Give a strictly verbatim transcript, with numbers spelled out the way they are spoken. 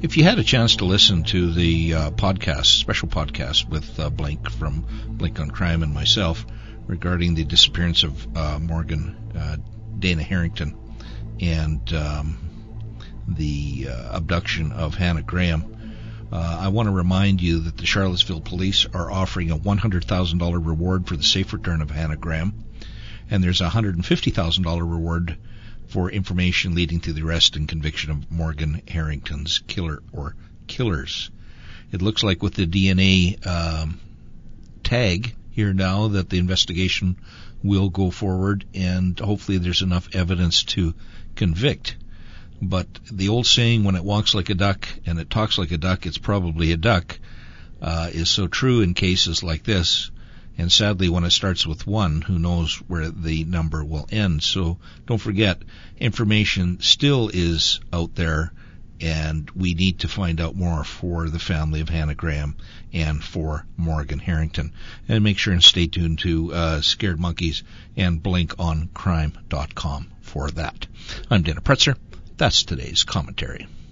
If you had a chance to listen to the uh, podcast, special podcast with uh, Blink from Blink on Crime and myself regarding the disappearance of uh, Morgan uh, Dana Harrington and um, the uh, abduction of Hannah Graham, uh, I want to remind you that the Charlottesville police are offering a one hundred thousand dollars reward for the safe return of Hannah Graham, and there's a one hundred fifty thousand dollars reward for information leading to the arrest and conviction of Morgan Harrington's killer or killers. It looks like with the D N A um, tag here now that the investigation will go forward, and hopefully there's enough evidence to convict. But the old saying, when it walks like a duck and it talks like a duck, it's probably a duck, uh, is so true in cases like this. And sadly, when it starts with one, who knows where the number will end. So don't forget, information still is out there, and we need to find out more for the family of Hannah Graham and for Morgan Harrington. And make sure and stay tuned to uh, Scared Monkeys and blink on crime dot com for that. I'm Dana Pretzer. That's today's commentary.